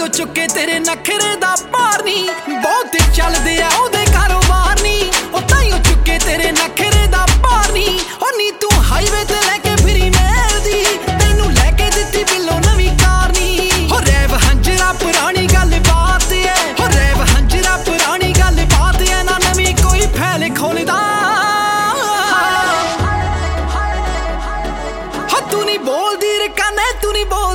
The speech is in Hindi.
ताइयों चुके तेरे नखरे दा पार नी बहुत चलदे आ ओदे कारोबार नी ओ ताइयों चुके तेरे नखरे दा पार नी ओ नी तू हाईवे ते लेके फिरी मेलदी तैनू लेके दित्ती बिल्लो नवी कार नी हो रैव हंजरा पुरानी गल बात है हो रैव हंजरा पुरानी गल बात है ना नवी कोई फैल खोलदा तू नहीं बोलदी रे कने तू नहीं बोल